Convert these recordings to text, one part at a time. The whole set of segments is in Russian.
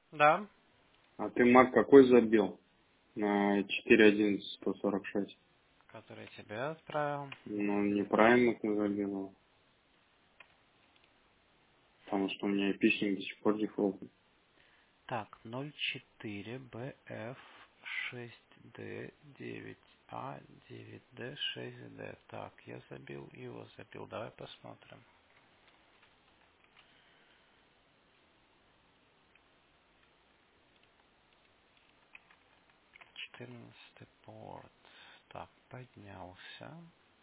Да, А ты, Марк, какой забил? На 4.11.146. который тебе отправил. Ну, неправильно ты забил, потому что у меня эпичник до сих пор дефолтный. Так, 04 BF 6D 9A 9D 6D. Так, я забил, его забил. Давай посмотрим. 14 порт. Так, поднялся.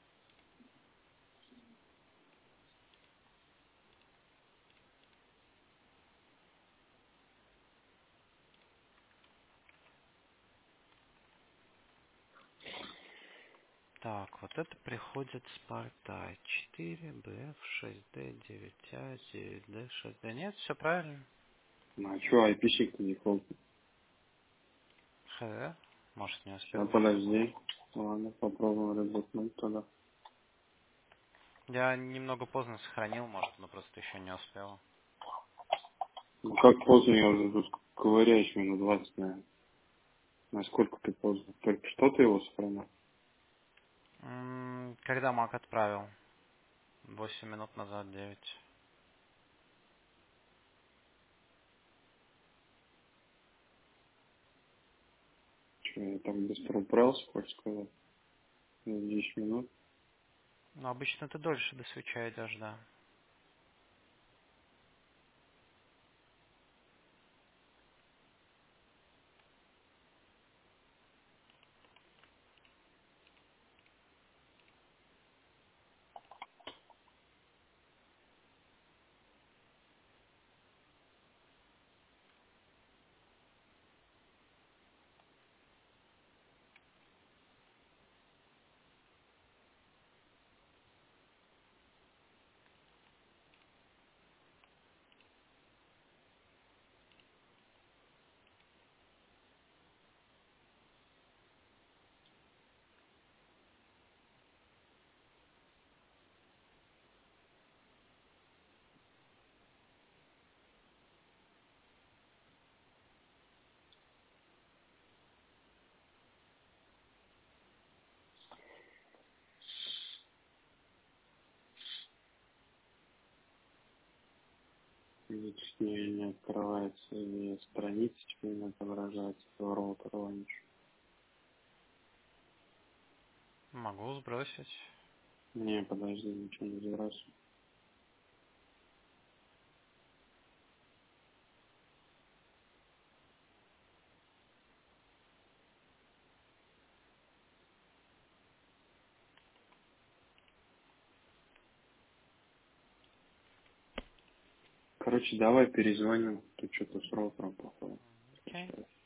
Так, вот это приходит с порта 4 BF 6D 9A 9D 6D. Нет, все правильно. Ну, а что, эпичник-то дефолтный? Хз. Может, не Сейчас, успел еще. подожди. Ладно, попробуем ребутнуть тогда. Я немного поздно сохранил, может, но просто еще не успел. Ну, как поздно, я уже тут ковыряюсь минут 20, наверное. Насколько ты поздно? Только что ты его сохранил? Когда Мак отправил? 8 минут назад, 9. Что, я так быстро управился, хочешь сказать? За 10 минут? Но обычно ты дольше до свеча идешь, да. Видишь, не открывается и страница теперь не отображается, роутер раньше. Могу сбросить. Не, подожди, ничего не забрасывай. Короче, давай перезвоню. Тут что-то с роутером, походу. Окей.